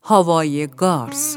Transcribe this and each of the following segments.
هاوای گارس.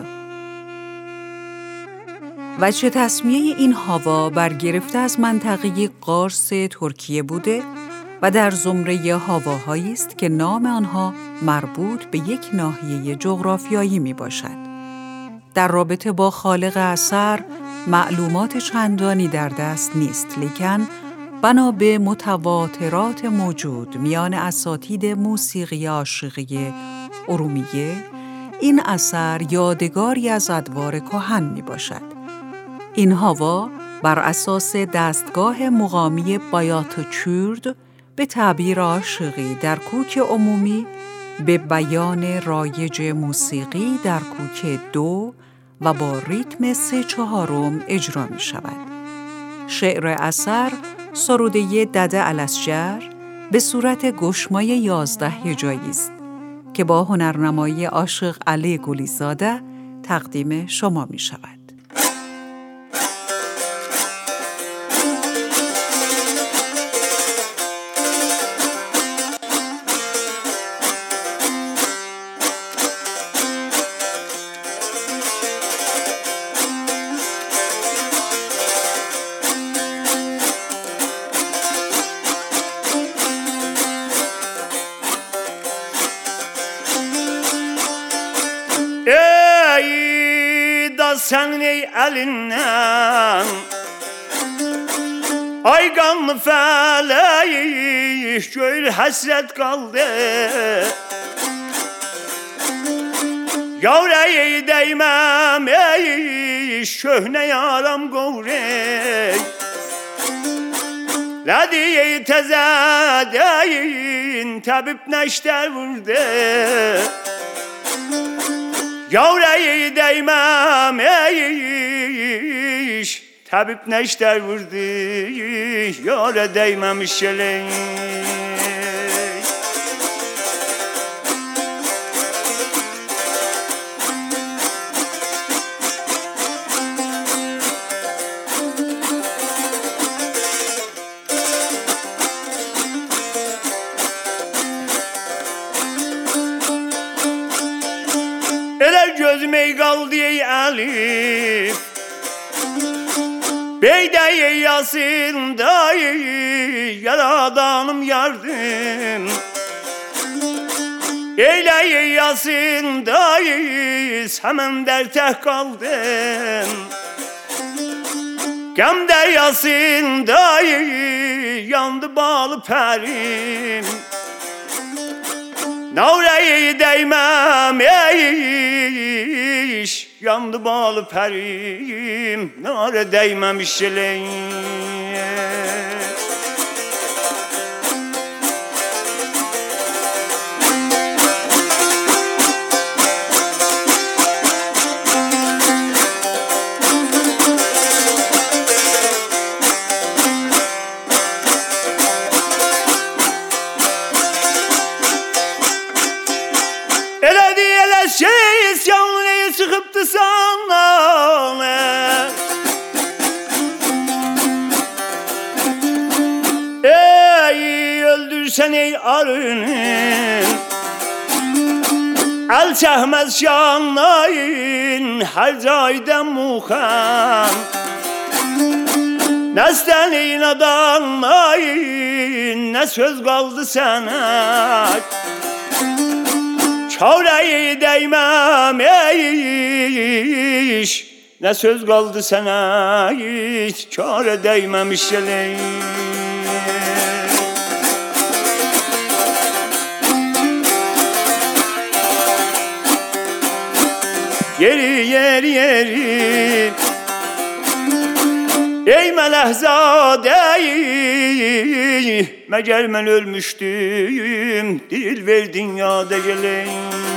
وجه تسمیه این هاوا برگرفته از منطقه قارس ترکیه بوده و در زمره هاواهایی است که نام آنها مربوط به یک ناحیه جغرافیایی می باشد. در رابطه با خالق اثر معلومات چندانی در دست نیست، لیکن بنا به متواترات موجود میان اساتید موسیقی عاشقی ارومیه، این اثر یادگاری از ادوار کهن می باشد. این هاوا بر اساس دستگاه مقامی بایاتوچورد به تعبیر عاشقی در کوک عمومی به بیان رایج موسیقی در کوک دو و با ریتم 3/4 اجرا می شود. شعر اثر سروده دده الاسجر به صورت گشمای 11 هجایی است که با هنرنمایی عاشق علی گلیزاده تقدیم شما می شود. Ey da senin ey elinden Ay kanlı felek gör hasret kaldı Yavr ey değmem ey şöhne yaram govrey Ladi ey tezadeyin tabip neşter vurdu Yavreyi değmem eyiş Tabip neşter vurdu Yavre değmemiş şeley Ele gözüme kaldı ey Elif Beyde ey Yasin dayı Yaradanım yardım Eyle ey Yasin dayı Hemen derte kaldım Gemde Yasin dayı Yandı bağlı perim Navreyi değmem eyiş Yandı bağlı perim Nare değmemiş şeley İsyanlı'yı çıkıptı sana Ey öldürsen ey arını El çehmez şanlayın Her cayden muhan Nesten ey nadanlayın Ne söz kaldı sana Çavreyi değmem eyiş Ne söz kaldı sana hiç Çare değmemiş şeley Yeri yeri yeri Ey melehzade Meğer ben ölmüştüm Dil verdin ya da geleyim